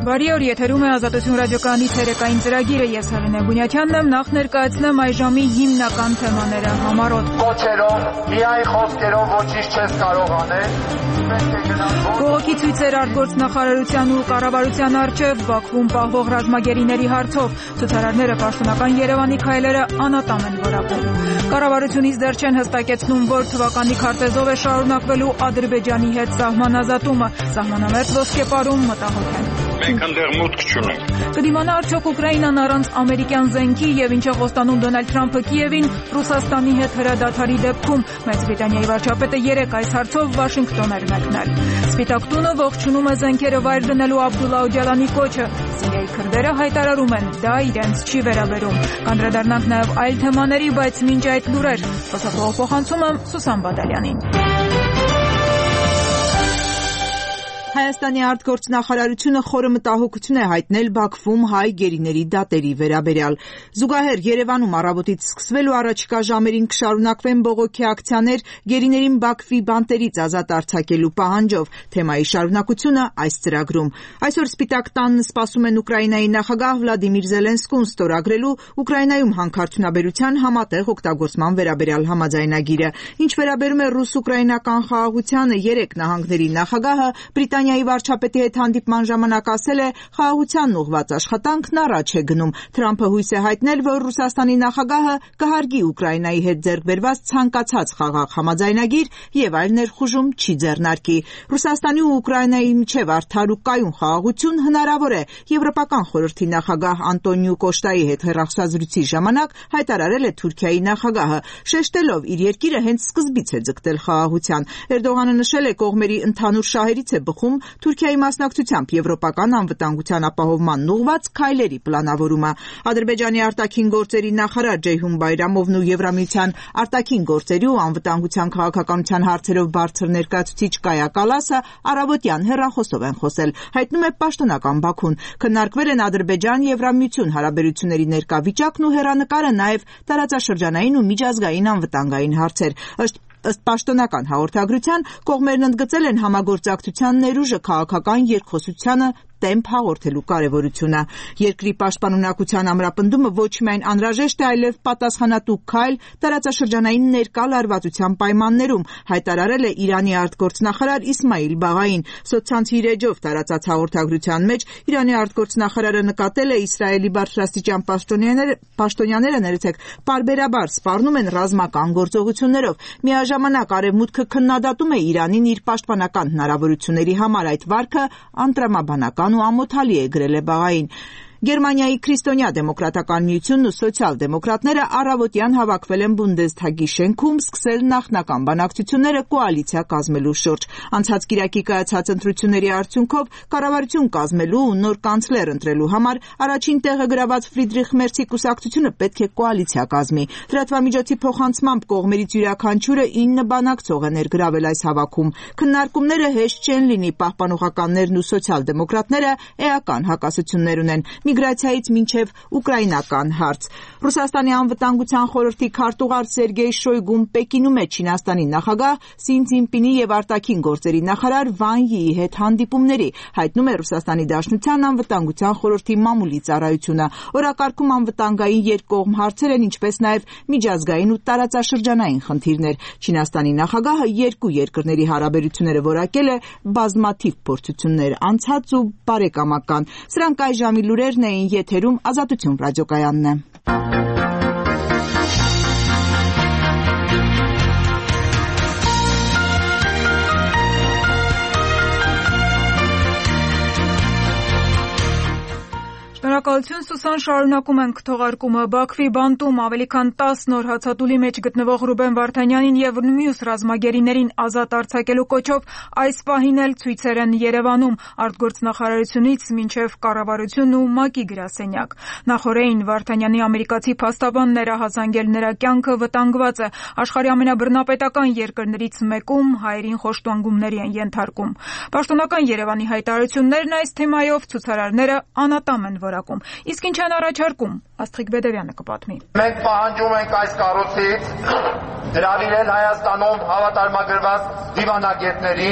Բարի օր, եթերում է Ազատություն ռադիոկայանի ցերեկային ծրագիրը, ես Հելենե Բունյաթյանն եմ, նախ ներկայացնեմ այս ժամի հիմնական թեմաները համառոտ։ Կոչերով, միայն խոսքերով ոչինչ չես կարող անել։ Բողոքի ցույցեր արտգործնախարարության ու կառավարության առջև Բաքվում պահվող ռազմագերիների հարցով ցուցարարները պաշտոնական Երևանի քայլերը անատամ են որակում։ Կառավարությունից դեռ չեն հստակեցնում, որ թվականի քարտեզով է շարունակվելու Ադրբեջանի հետ սահմանազատումը, սահմանամերձ ոսկեպարում մտահոգ են։ Մենք ընդեղ մուտք չունենք։ Կդիմանա արդյոք Ուկրաինան առանց ամերիկյան զենքի եւ ինչ է խոստանում Դոնալդ Թրամփը Կիևին Ռուսաստանի հետ հրադադարի դեպքում։ Մեծ Բրիտանիայի վարչապետը երեկ այս հարցով Վաշինգտոն էր մեկնել։ Սպիտակ տունը ողջունում է զենքերը վայր դնելու Աբդուլլա Օջալանի կոչը։ Սիրիայի քրդերը հայտարարում են, դա իրենց չի վերաբերում։ Կանդրադառնանք նաեւ այլ թեմաների, բայց մինչ այդ լուրեր, խոսափողը փոխանցում եմ Սուսան Բադալյանին։ Հայաստանի արտգործնախարարությունը խորը մտահոգություն է հայտնել Բաքվում հայ գերիների դատերի վերաբերյալ։ Զուգահեռ Երևանում առավոտից սկսվելու առաջիկա ժամերին կշարունակվեն բողոքի ակցիաներ գերիներին Բաքվի բանտերից ազատ արձակելու պահանջով։ Թեմայի շարունակությունը այս ծրագրում։ Այսօր Սպիտակ տանն սպասում են Ուկրաինայի նախագահ Վլադիմիր Զելենսկուն ստորագրելու Ուկրաինայում հանքարդյունաբերության համատեղ օգտագործման վերաբերյալ համաձայնագիրը։ Ինչ վերաբերում է ռուս-ուկրաինական խաղաղությանը, երեք նահանգների նախագահը Բրիտանիայի վարչապետի հետ հանդիպման ժամանակ ասել է, խաղաղությանն ուղղված աշխատանքն առաջ է գնում։ Թրամփը հույս է հայտնել, որ Ռուսաստանի նախագահը կհարգի Ուկրաինայի հետ ձեռք բերված ցանկացած խաղաղ համաձայնագիր եւ այլ ներխուժում չի ձեռնարկի։ Ռուսաստանի ու Ուկրաինայի միջև արդար ու կայուն խաղաղություն հնարավոր է։ Եվրոպական խորհրդի նախագահ Անտոնիո Կոշտայի հետ հեռախոսազրույցի ժամանակ հայտարարել է Թուրքիայի նախագահը, շեշտելով իր երկիրը հենց սկզբից է ձգտել խաղաղության։ Էրդողանը նշել է, կողմերի ընդհանուր շահերից է բխում Թուրքիայի մասնակցությամբ եվրոպական անվտանգության ապահովման ուղղված քայլերի պլանավորումը։ Ադրբեջանի արտաքին գործերի նախարար Ջեյհուն Բայրամովն ու Եվրամիության արտաքին գործերի ու անվտանգության քաղաքականության հարցերով բարձր ներկայացուցիչ Կայա Կալասը առավոտյան հեռախոսով են խոսել։ Հայտնում է պաշտոնական Բաքուն։ Քննարկվել են Ադրբեջան-Եվրամիություն հարաբերությունների ներկա վիճակն ու հեռանկարը, նաև տարածաշրջանային ու միջազգային անվտանգային հարցեր։ Ըստ պաշտոնական հաղորդագրության, կողմերն ընդգծել են համագործակցության ներուժը քաղաքական երկխոսությանը տեմպ հաղորդելու կարևորությունը։ Երկրի պաշտպանունակության ամրապնդումը ոչ միայն անհրաժեշտ է, այլև պատասխանատու քայլ տարածաշրջանային ներկա լարվածության պայմաններում, հայտարարել է Իրանի արտգործնախարար Իսմայիլ Բաղային։ Սոցցանցի էջով տարածած հաղորդագրության մեջ Իրանի արտգործնախարարը նկատել է Իսրայելի բարձրաստիճան պաշտոնյաները պարբերաբար սպառնում են ռազմական գործողություններով։ Միաժամանակ Արևմուտքը քննադատում է Իրանին իր պաշտպանական հնարավորությունների համար։ Այդ վարքը անտրամաբանական ու ամոթալի է, գրել է Բաղային։ Գերմանիայի քրիստոնյա դեմոկրատական միությունն ու սոցիալ-դեմոկրատները առավոտյան հավաքվել են Բունդեսթագի շենքում, սկսել նախնական բանակցությունները կոալիցիա կազմելու շուրջ։ Անցած կիրակի կայացած ընտրությունների արդյունքով կառավարություն կազմելու ու նոր կանցլեր ընտրելու համար առաջին տեղը գրաված Ֆրիդրիխ Մերցի կուսակցությունը պետք է կոալիցիա կազմի։ Լրատվամիջոցի փոխանցմամբ կողմերից յուրաքանչյուրը 9 բանակցող է ներգրավել այս հավաքում։ Քննարկումները հեշտ չեն լինի, պահպանողականներն ու սոցիալ-դեմոկրատները էական հակասություններ ունեն։ Միգրացիայից մինչև ուկրաինական հարց։ Ռուսաստանի անվտանգության խորհրդի քարտուղար Սերգեյ Շոյգուն Պեկինում է Չինաստանի նախագահ Սի Ցզինպինի եւ արտաքին գործերի նախարար Վան Յիի հետ հանդիպումների, հայտնում է Ռուսաստանի Դաշնության անվտանգության խորհրդի մամուլի ծառայությունը։ Օրակարգում անվտանգային երկկողմ հարցեր են, ինչպես նաեւ միջազգային ու տարածաշրջանային խնդիրներ։ Չինաստանի նախագահը երկու երկրների հարաբերությունները որակել է բազմաթիվ փորձություններ անցած ու բարեկամական։ Սրանք այս ժամի լուրերն էին, եթերում Ազատություն ռադիոկայանն է։ Շնորհակալություն Սուսան, շարունակում ենք թողարկումը։ Բաքվի բանտում ավելի քան 10 նոր հացադուլի մեջ գտնվող Ռուբեն Վարդանյանին եւ մյուս ռազմագերիներին ազատ արձակելու կոչով այս պահին էլ ցույցեր են Երևանում, արտգործնախարարությունից մինչև կառավարությունն ու ՄԱԿ-ի գրասենյակ։ Նախորդին Վարդանյանի ամերիկացի փաստաբան ներահասանգել նրա կյանքը վտանգված է։ Աշխարհի ամենաբռնապետական երկրներից մեկում հայերին խոշտանգումների են ենթարկում։ Պաշտոնական Երևանի հայտարարություններն այս թեմայով ցուցարարները անատամ են որակում։ Իսկ ինչ են առաջարկում, Աստղիկ Բեդևյանը կպատմի։ Մենք պահանջում ենք այս կառույցից հրավիրել Հայաստանում հավատարմագրված դիվանագետներին,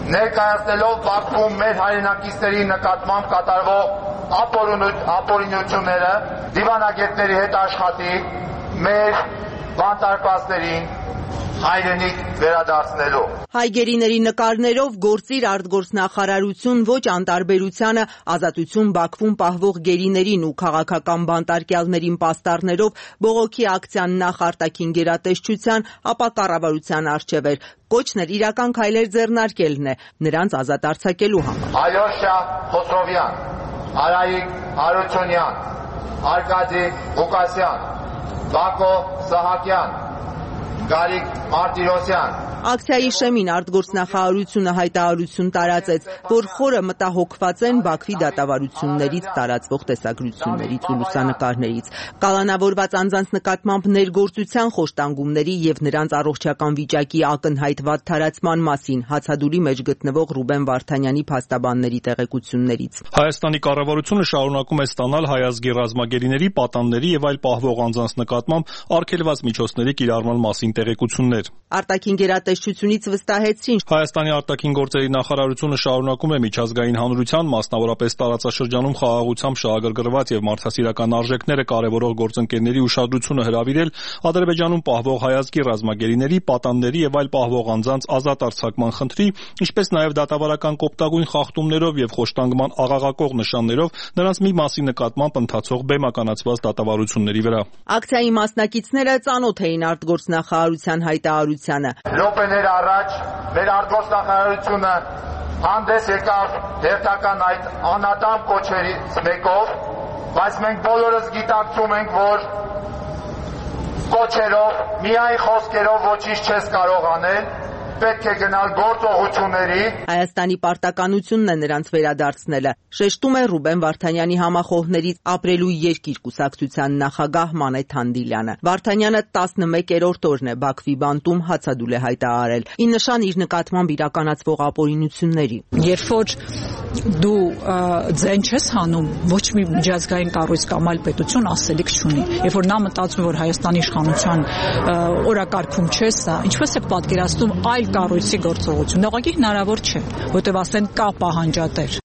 ներկայացնելով Բաքվում մեր հայրենակիցների նկատմամբ կատարվող ապօրինությունները դիվանագետների հետ աշխատի մեր բանտարկվածներին հայրենիք վերադարձնելու։ Հայ գերիների նկարներով գործիր արտգործնախարարություն ոչ անտարբերությանը ազատություն Բաքվում պահվող գերիներին ու քաղաքական բանտարկյալներին պաստառներով բողոքի ակցիան նախ արտաքին գերատեսչության, ապա կառավարության առջև էր։ Կոչն էր իրական քայլեր ձեռնարկելն է նրանց ազատ արձակելու համար։ Ալյոշա Խոսրովյան, Արայիկ Հարությունյան, Արկադի Ղուկասյան, Բակո Սահակյան, Գարիկ Մարտիրոսյան։ Ակցիայի շեմին արտգործնախարարությունը հայտարարություն տարածեց, որ խորը մտահոգված են Բաքվի դատավարություններից տարածվող տեսագրություններից ու լուսանկարներից, կալանավորված անձանց նկատմամբ ներգործության խոշտանգումների եւ նրանց առողջական վիճակի ակնհայտ վատ թարացման մասին հացադուլի մեջ գտնվող Ռուբեն Վարդանյանի փաստաբանների տեղեկություններից։ Հայաստանի կառավարությունը շարունակում է ստանալ հայ ազգի ռազմագերիների, պատանների եւ այլ պահվող անձանց նկատմամբ արգելված միջոցների կիրառման մասին տեղեկություններ։ Արտաքին գերատեսչությունից վստահեցին Հայաստանի արտաքին գործերի նախարարությունը շարունակում է միջազգային հանրության, մասնավորապես տարածաշրջանում խաղաղությամբ շահագրգռված եւ մարդասիրական արժեքները կարեւորող գործընկերների ուշադրությունը հրավիրել Ադրբեջանում պահվող հայ ազգի ռազմագերիների, պատանների եւ այլ պահվող անձանց ազատ արձակման խնդրի, ինչպես նաեւ դատավարական կոպտագույն խախտումներով եւ խոշտանգման աղաղակող նշաններով նրանց մի մասի նկատմամբ ընթացող բեմականացված դատավարությունների վրա։ Ակցիայի մասնակիցները ծանոթ էին արտգործնախարարության հայտարարությանը։ Րոպեներ առաջ մեր արտգործնախարարությունը հանդես եկավ հերթական այդ անատամ կոչերից մեկով, բայց մենք բոլորս գիտակցում ենք, որ կոչերով, միայն խոսքերով ոչինչ չես կարող անել, պետք է գնալ գործողությունների։ Հայաստանի պարտականությունն է նրանց վերադարձնելը, շեշտում է Ռուբեն Վարդանյանի համախոհներից ապրելու երկիր կուսակցության նախագահ Մանեթ Հանդիլյանը։ Վարդանյանը 11-րդ օրն է Բաքվի բանտում հացադուլ է հայտարարել, ի նշան իր նկատմամբ իրականացվող ապօրինությունների։ Երբ որ դու ձեն չես հանում, ոչ մի միջազգային կառույց կամ այլ պետություն ասելիք չունի։ Երբ որ նա մտածում է, որ Հայաստանի իշխանության օրակարգում չէ սա, ինչպես է պատկերացնում այլ կառույցի գործողություն։ Ուղղակի հնարավոր չէ, որտեղ ասեն կա պահանջատեր։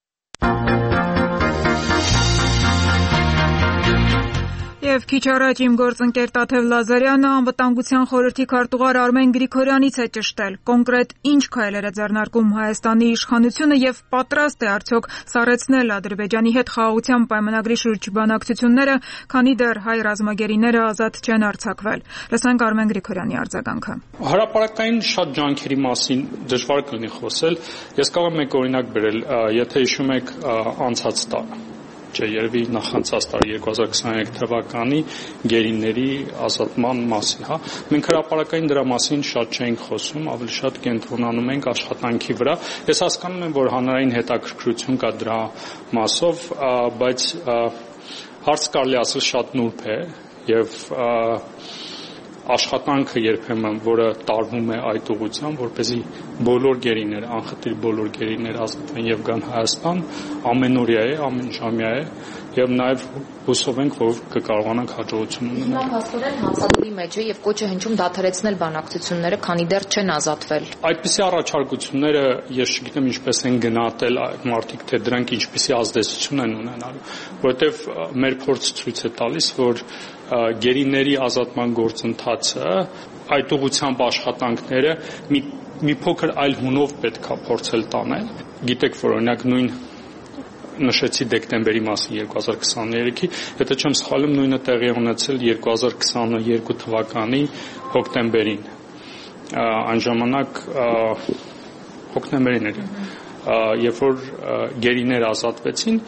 Եվ քիչ առաջ իմ գործընկեր Տաթև Լազարյանը անվտանգության խորհրդի քարտուղար Արմեն Գրիգորյանից է ճշտել կոնկրետ ինչ քայլեր է ձեռնարկում Հայաստանի իշխանությունը եւ պատրաստ է արդյոք սառեցնել Ադրբեջանի հետ խաղաղության պայմանագրի շուրջ բանակցությունները, քանի դեռ հայ ռազմագերիները ազատ չեն արձակվել։ Լսենք Արմեն Գրիգորյանի արձագանքը։ Հրապարակային շատ ջանքերի մասին դժվար կլինի խոսել։ Ես կարող եմ մեկ օրինակ բերել, եթե հիշում եք անցած տարի երևի նախանցած տարի 2023 թվականի գերիների ազատման մասին, հա։ Մենք հրապարակային դրա մասին շատ չենք խոսում, ավելի շատ կենտրոնանում ենք աշխատանքի վրա։ Ես հասկանում եմ, որ հանրային հետաքրքրություն կա դրա մասով, բայց հարց կարելի ասել շատ նուրբ է եւ աշխատանքը երբեմն, որը տարվում է այդ ուղղությամբ, որպեսզի բոլոր գերիները, անխտիր բոլոր գերիները ազատվեն եւ գան Հայաստան, ամենօրյա է, ամենժամյա է եւ նաեւ հուսով ենք, որ կկարողանանք հաջողություն ունենալ։ Հիմա փաստորեն հանցադուլի մեջ է եւ կոչ է հնչում դադարեցնել բանակցությունները, քանի դեռ չեն ազատվել։ Այդպիսի առաջարկությունները ես չգիտեմ ինչպես են գնահատել մարդիկ, թե դրանք ինչպիսի ազդեցություն են ունենալու, որովհետեւ մեր փորձը ցույց է տալիս, որ գերիների ազատման գործընթացը այդ ուղղությամբ աշխատանքները մի փոքր այլ հունով պետք է փորձել տանել։ Գիտեք, որ օրինակ նույն նշեցի դեկտեմբերի մասին 2023-ի, եթե չեմ սխալվում, նույնը տեղի ունեցել 2022 թվականի հոկտեմբերին։ Այն ժամանակ հոկտեմբերին էր, երբ որ գերիները ազատվեցին,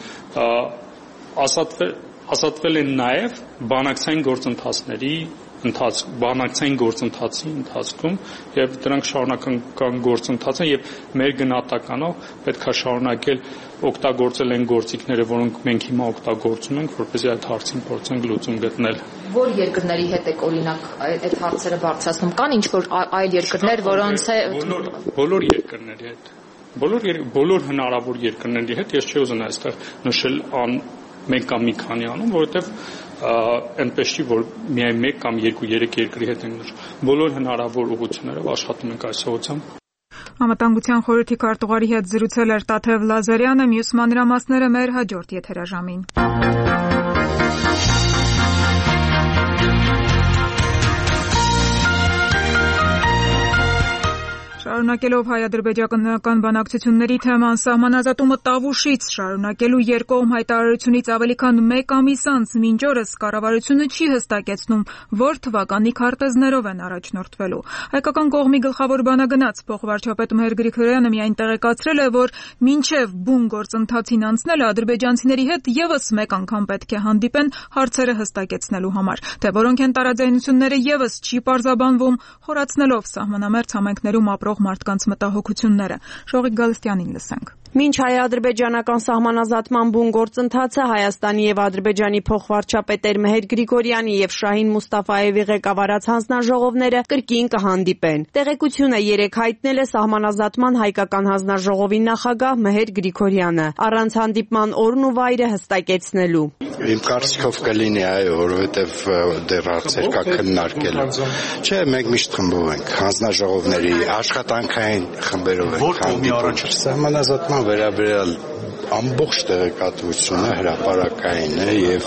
ազատվել են նաև բանակցային գործընթացի ընթացքում եւ դրանք շարունակական գործընթաց են եւ մեր գնահատականով պետք է շարունակել օգտագործել են գործիքները, որոնք մենք հիմա օգտագործում ենք, որպեսզի այդ հարցին փորձենք լուծում գտնել։ Որ երկրների հետ եք օրինակ այդ հարցերը բարձրացնում, կան ինչ-որ այլ երկրներ, որոնց է բոլոր երկրների հետ, բոլոր հնարավոր երկրների հետ, ես չի ուզենա այստեղ նշել մեկ կամ մի քանի անում, որովհետև այնպես չի, որ միայն մեկ կամ 2-3 երկրի հետ ենք նշում։ Բոլոր հնարավոր ուղղություններով աշխատում ենք այս ուղղությամբ։ Անվտանգության խորհրդի քարտուղարի հետ զրուցել էր Տաթև Լազարյանը, մյուս մանրամասները մեր հաջորդ եթերաժամին։ Շարունակելով հայ-ադրբեջանական բանակցությունների թեման, սահմանազատումը Տավուշից շարունակելու երկկողմ հայտարարությունից ավելի քան 1 ամիս անց մինչ օրս կառավարությունը չի հստակեցնում, որ թվականի քարտեզներով են առաջնորդվելու։ Հայկական կողմի գլխավոր բանագնաց փոխվարչապետ Մհեր Գրիգորյանը միայն տեղեկացրել է, որ մինչև բուն գործընթացին անցնելը ադրբեջանցիների հետ եւս 1 անգամ պետք է հանդիպեն հարցերը հստակեցնելու համար, թե որոնք են տարաձայնությունները եւս չի պարզաբանվում, խորացնելով սահմանամերձ համայնքներում ապրող մարդկանց մտահոգությունները։ Շողիկ Գալստյանին լսենք։ Մինչ հայ-ադրբեջանական սահմանազատման բուն գործընթացը Հայաստանի եւ Ադրբեջանի փոխվարչապետեր Մհեր Գրիգորյանի եւ Շահին Մուստաֆաևի ղեկավարած հանձնաժողովները կրկին կհանդիպեն։ Տեղեկությունը երեկ հայտնել է սահմանազատման հայկական հանձնաժողովի նախագահ Մհեր Գրիգորյանը, առանց հանդիպման օրն ու վայրը հստակեցնելու։ Իմ կարծիքով կլինի, այո, որովհետեւ դեռ հարցեր կա քննարկելու։ Չէ, մենք միշտ խմբով ենք, հանձնաժողովների աշխատանքային խմբերով ենք հանդիպում։ Սահմանազատման վերաբերյալ ամբողջ տեղեկատվությունը հրապարակային է եւ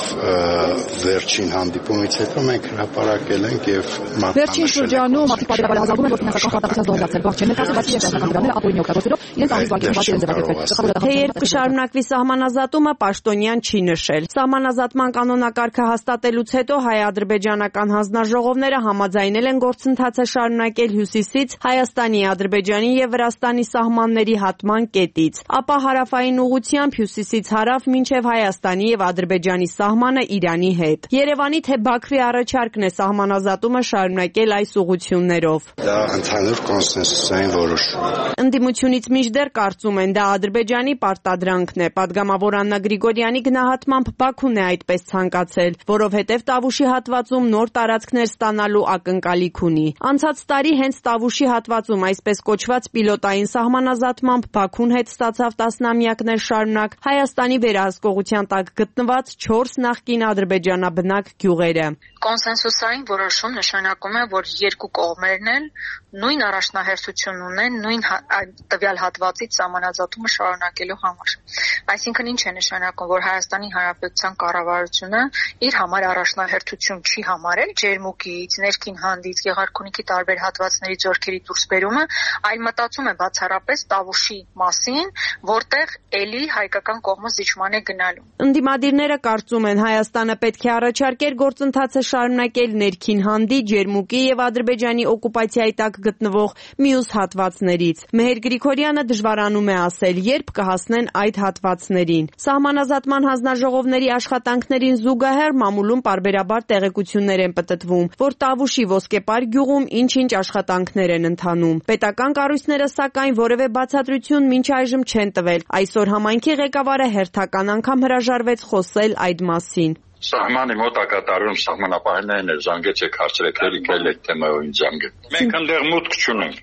վերջին հանդիպումից հետո մենք հրապարակել ենք եւ վերջին շրջանում մարդիկ պատերազմում են որ ֆինանսական խաթարվածած դողացել բախչեն ներկայացված երաշտական դրանները ապօրինի օգտագործելով իրենց արժանապատվի բաժին ձևակերպել։ Թե երբ կշարունակվի սահմանազատումը Պաշտոնյան չի նշել։ Սահմանազատման կանոնակարգը հաստատելուց հետո հայ-ադրբեջանական հանձնաժողովները համաձայնել են գործընթացը շարունակել հյուսիսից Հայաստանի, Ադրբեջանի եւ Վրաստանի սահմանների հատման կետից, ապա հարավային ուղղությամբ հյուսիսից հարավ մինչև Հայաստանի եւ Ադրբեջանի սահմանը Իրանի հետ։ Երևանի թե Բաքվի առաջարկն է սահմանազատումը շարունակել այս ուղղություններով։ Դա ընդհանուր կոնսենսուսային որոշում է։ Ընդդիմությունից մինչդեռ կարծում են դա Ադրբեջանի պարտադրանքն է։ Պատգամավոր Աննա Գրիգորյանի գնահատմամբ Բաքուն է այդպես ցանկացել, որովհետև Տավուշի հատվածում նոր տարածքներ ստանալու ակնկալիք ունի։ Անցած տարի հենց Տավուշի հատվածում այսպես կոչված պիլոտային սահմանազատմամբ Բաքուն հետ ստացավ տասնամյակներ շարունակ Հայաստանի վերահսկողության տակ գտնված 4 նախկին ադրբեջանաբնակ գյուղերը։ Կոնսենսուսային որոշում նշանակում է, որ երկու կողմերն էլ նույն առաջնահերթություն ունեն նույն տվյալ հատվածից սահմանազատումը շարունակելու համար։ Այսինքն ինչ է նշանակում, որ Հայաստանի Հանրապետության կառավարությունը իր համար առաջնահերթություն չի համարել ջերմուկից, ներքին հանդից, Գեղարքունիքի տարբեր հատվածների ձեռքերի դուրսբերումը, այլ մտածում է բացառապես Տավուշի մասին, որտեղ էլի հայկական կողմը զիջման է գնալու։ Ընդդիմադիրները կարծում են Հայաստանը պետք է առաջարկեր գործընթացը շարունակել ներքին հանդի, ջերմուկի եւ Ադրբեջանի օկուպացիայի տակ գտնվող մյուս հատվածներից։ Մհեր Գրիգորյանը դժվարանում է ասել, երբ կհասնեն այդ հատվածներին։ Սահմանազատման հանձնաժողովների աշխատանքներին զուգահեռ մամուլում պարբերաբար տեղեկություններ են պտտվում, որ Տավուշի Ոսկեպար գյուղում ինչ-ինչ աշխատանքներ են ընթանում։ Պետական կառույցները սակայն որևէ բացատրություն մինչ այժմ չեն տվել։ Այսօր համայնքի ղեկավարը հերթական անգամ հրաժարվեց խոսել այդ մասին։ Սահմանի մոտակատարում սահմանապահներն են զանգեցեք հարցրեք հերիքել այդ թեմայով ինձ զանգեք։ Մենք ընդեղ մուտք չունենք։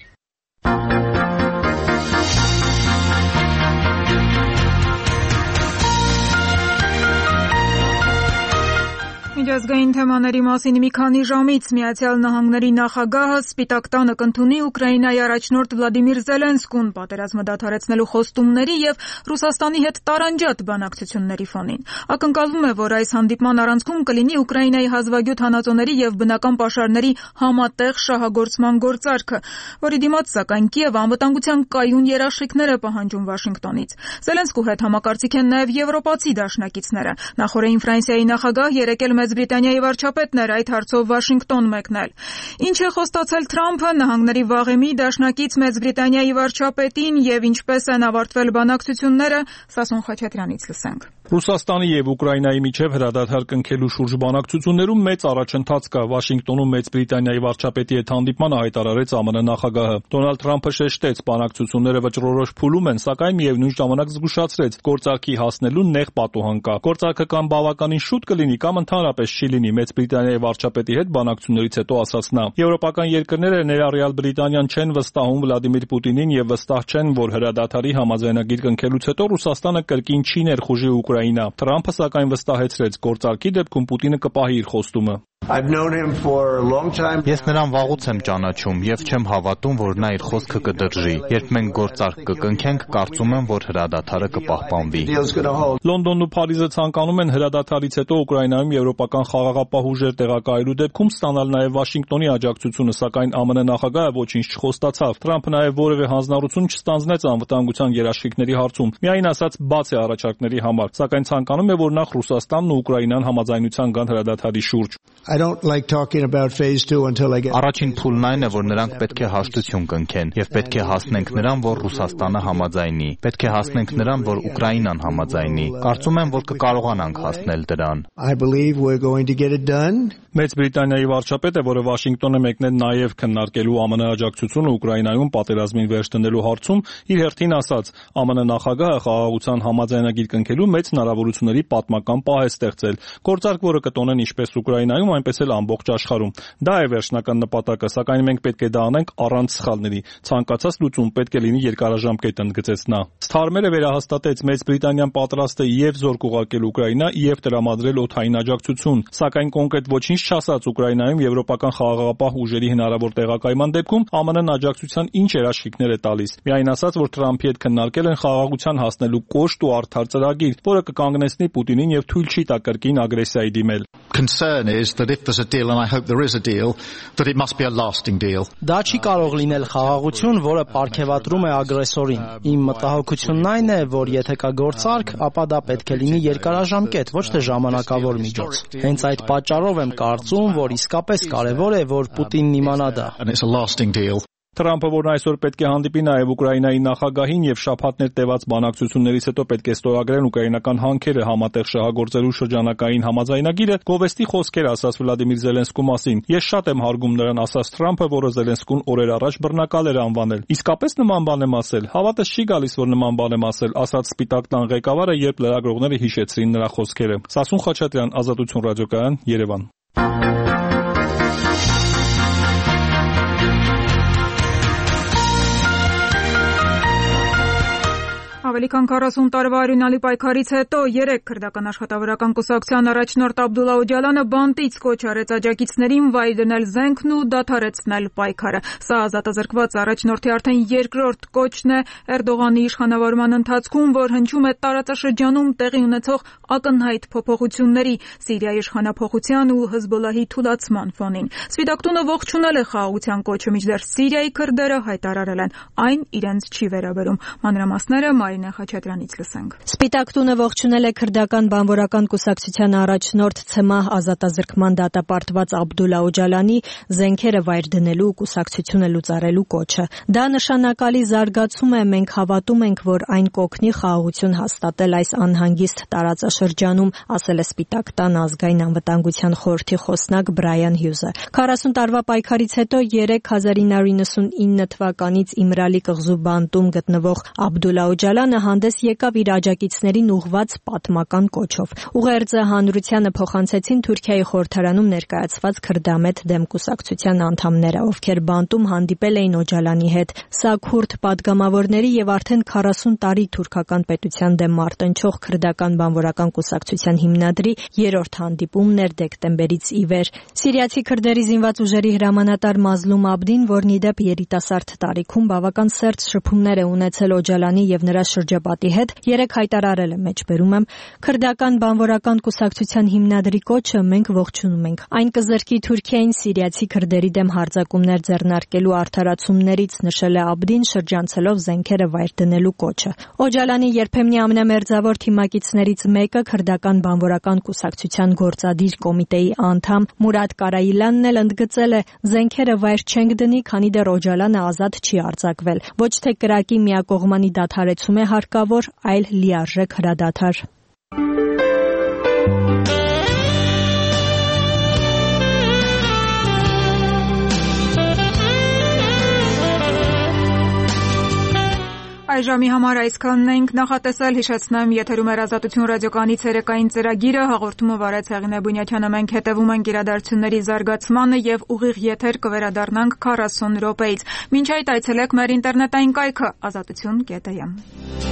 Միջազգային թեմաների մասին մի քանի ժամից Միացյալ Նահանգների նախագահը Սպիտակ տանը կընդունի Ուկրաինայի առաջնորդ Վլադիմիր Զելենսկուն պատերազմը դադարեցնելու խոստումների եւ Ռուսաստանի հետ տարանջատ բանակցությունների ֆոնին։ Ակնկալվում է, որ այս հանդիպման առանցքում կլինի Ուկրաինայի հազվագյուտ հանածոների եւ բնական պաշարների համատեղ շահագործման գործարքը, որի դիմաց սակայն Կիևը անվտանգության կայուն երաշխիքներ է պահանջում Վաշինգտոնից։ Զելենսկու հետ համակարծիք են նաեւ եվրոպացի դաշնակիցները։ Նախորդին Ֆրանսիայի նախագահ երեկել Մեծ Բրիտանիայի վարչապետն էր այդ հարցով Վաշինգտոն մեկնել։ Ինչ է խոստացել Թրամփը նահանգների վաղեմի դաշնակից Մեծ Բրիտանիայի վարչապետին եւ ինչպես են ավարտվել բանակցությունները, Սասուն Խաչատրյանից լսենք։ Ռուսաստանի եւ Ուկրաինայի միջև հրադադար կնքելու շուրջ բանակցություններում մեծ առաջընթաց կա։ Վաշինգտոնում Մեծ Բրիտանիայի վարչապետի հետ հանդիպմանը հայտարարեց ԱՄՆ նախագահը։ Դոնալդ Թրամփը շեշտեց, բանակցությունները վճռորոշ փուլում են, սակայն միևնույն ժամանակ զգուշացրեց, գործարքի հասնելու նեղ պատուհան կա։ Գործարքը կամ բավականին շուտ կլինի, կամ ընդհանրապես չի լինի, Մեծ Բրիտանիայի վարչապետի հետ բանակցություններից հետո ասաց նա։ Եվրոպական երկրները ներառյալ Բրիտանիան չեն վստահում Վլադիմիր Պուտինին եւ վստահ չեն, որ հրադադարի համաձայնագիր կնքելուց հետո Ռուսաստանը կրկին չի ներխուժի Ուկրաինա։ Թրամփը սակայն վստահեցրեց, գործարքի դեպքում Պուտինը կպահի իր խոստումը։ Ես նրան վաղուց եմ ճանաչում եւ չեմ հավատում, որ նա իր խոսքը կդրժի։ Երբ մենք գործարք կկնքենք, կարծում եմ, որ հրադադարը կպահպանվի։ Լոնդոնն ու Փարիզը ցանկանում են հրադադարից հետո Ուկրաինայում եվրոպական խաղաղապահ ուժեր տեղակայելու դեպքում ստանալ նաեւ Վաշինգտոնի աջակցությունը, սակայն ԱՄՆ նախագահը ոչինչ չխոստացավ։ Թրամփը նաեւ որևէ հանձնառություն չստանձնեց անվտանգության երաշխիքների հարցում։ Միայն ասաց բաց է առաջարկների համար, սակայն ցանկանում է, որ նախ Ռուսաստանն ու Ուկրաինան համաձայնության գան հրադադարի շուրջ։ Առաջին փուլն այն է, որ նրանք պետք է հաշտություն կնքեն եւ պետք է հասնենք նրան, որ Ռուսաստանը համաձայնի։ Պետք է հասնենք նրան, որ Ուկրաինան համաձայնի։ Կարծում եմ, որ կկարողանանք հասնել դրան։ Մեծ Բրիտանիայի վարչապետը, որը Վաշինգտոն է մեկնել նաև քննարկելու ԱՄՆ աջակցությունը Ուկրաինայում պատերազմին վերջ դնելու հարցում, իր հերթին ասաց. ԱՄՆ նախագահը խաղաղության համաձայնագիր կնքելու մեծ հնարավորությունների պատմական պահ է ստեղծել։ Գործարք, որը կտոնեն ինչպես Ուկրաինայում, այնպես էլ ամբողջ աշխարհում։ Դա է վերջնական նպատակը, սակայն մենք պետք է դա անենք առանց սխալների։ Ցանկացած լուծում պետք է լինի երկարաժամկետ, ընդգծեց նա։ Սթարմերը վերահաստատեց Մեծ Բրիտանիան պատրաստ է եւ զորք ուղարկել Ուկրաինա, եւ տրամադրել օդային աջակցություն, սակայն կոնկրետ ոչինչ չասաց Ուկրաինայում եվրոպական խաղաղապահ ուժերի հնարավոր տեղակայման դեպքում ԱՄՆ-ն աջակցության ինչ երաշխիքներ է տալիս։ Միայն ասաց, որ Թրամփի հետ քննարկել են խաղաղության հասնելու կոշտ ու արդար ծրագիր, որը կկանգնեցնի Պուտինին եւ թույլ չի տա կրկին ագրեսիայի դիմել։ Concern is that if there's a deal, and I hope there is a deal, that it must be a lasting deal. Դա չի կարող լինել խաղաղություն, որը պարգևատրում է ագրեսորին։ Իմ մտահոգությունն այն է, որ եթե կա գործարք, ապա դա պետք է լինի երկարաժամկետ, ոչ թե ժամանակավոր միջոց։ Հենց այդ պատճառով եմ կարծում, որ իսկապես կարևոր է, որ Պուտինն իմանա դա։ And it's a lasting deal. Թրամփը, որն այսօր պետք է հանդիպի նաև Ուկրաինայի նախագահին եւ շաբաթներ տևած բանակցություններից հետո պետք է ստորագրեն ուկրաինական հանքերը համատեղ շահագործելու շրջանակային համաձայնագիրը, գովեստի խոսքեր ասաց Վլադիմիր Զելենսկու մասին։ Ես շատ եմ հարգում նրան, ասաց Թրամփը, որը Զելենսկուն օրեր առաջ բռնակալ էր անվանել։ Իսկապես նման բան եմ ասել։ Հավատս չի գալիս, որ նման բան եմ ասել, ասաց Սպիտակ տան ղեկավարը, երբ լրագրողները հիշեցրին նրա խոսքերը։ Սասուն Խաչատրյան, Ազատություն ռադիոկայան, Երևան։ Ավելի քան 40 տարվա արյունալի պայքարից հետո 3 քրդական աշխատավորական կուսակցության առաջնորդ Աբդուլլա Օջալանը բանտից կոչ արեց աջակիցներին վայր դնել զենքն ու դադարեցնել պայքարը։ Սա ազատազրկված առաջնորդի արդեն երկրորդ կոչն է Էրդողանի իշխանավորման ընթացքում, որ հնչում է տարածաշրջանում տեղի ունեցող ակնհայտ փոփոխությունների, Սիրիայի իշխանափոխության ու Հզբոլլահի թուլացման ֆոնին։ Սպիտակ տունը ողջունել է խաղաղության կոչը, մինչդեռ Սիրիայի քրդերը հայտարարել են, այն իրենց չի վերաբերում։ Մանրամասները Խաչատրյանից լսենք։ Սպիտակ տունը ողջունել է քրդական բանվորական կուսակցության առաջնորդ ՑՄԱՀ ազատազրկման դատապարտված Աբդուլլա Օջալանի զենքերը վայր դնելու ու կուսակցությունը լուծարելու կոչը։ Դա նշանակալի զարգացում է, մենք հավատում ենք, որ այն կօգնի խաղաղություն հաստատել այս անհանգիստ տարածաշրջանում, ասել է Սպիտակ տան ազգային անվտանգության խորհրդի խոսնակ Բրայան Հյուզը։ 40 տարվա պայքարից հետո 1999 թվականից Իմրալի կղզու բանտում գտնվող Աբդուլլա Օջալանը հանդես եկավ իր աջակիցներին ուղղված պատմական կոչով։ Ուղերձը հանրությանը փոխանցեցին Թուրքիայի խորհրդարանում ներկայացված քրդամետ դեմ կուսակցության անդամները, ովքեր բանտում հանդիպել էին Օջալանի հետ։ Սա քուրդ պատգամավորների եւ արդեն 40 տարի թուրքական պետության դեմ մարտնչող քրդական բանվորական կուսակցության հիմնադրի երրորդ հանդիպումն էր դեկտեմբերից ի վեր։ Սիրիացի քրդերի զինված ուժերի հրամանատար Մազլում Աբդին, որն ի դեպ երիտասարդ տարիքում բավական սերտ շփումներ է ունեցել Օջալանի եւ նրա շրջապատի հետ, երեք հայտարարել է մեջբերում եմ քրդական բանվորական կուսակցության հիմնադրի կոչը մենք ողջունում ենք։ Այն կզրկի Թուրքիային սիրիացի քրդերի դեմ հարձակումներ ձեռնարկելու արդարացումներից, նշել է Աբդին, շրջանցելով զենքերը վայր դնելու կոչը։ Օջալանի երբեմնի ամենամերձավոր թիմակիցներից մեկը քրդական բանվորական կուսակցության գործադիր կոմիտեի անդամ Մուրադ Կարայիլյանն էլ ընդգծել է զենքերը վայր չենք դնի, քանի դեռ Օջալանը ազատ չի արձակվել։ Ոչ թե կրակի միակողմանի դադարեցում է հարկավոր, այլ լիարժեք հրադադար։ Այժմի համար այսքանն ենք նախատեսել, հիշեցնեմ, եթերում էր Ազատություն ռադիոկայանի ցերեկային ծրագիրը, հաղորդումը վարեց Հեղինե Բունյաթյանը, մենք հետևում ենք իրադարձությունների զարգացմանը եւ ուղիղ եթեր կվերադառնանք 40 րոպեից։ Մինչ այդ այցելեք մեր ինտերնետային կայքը azatutyon.am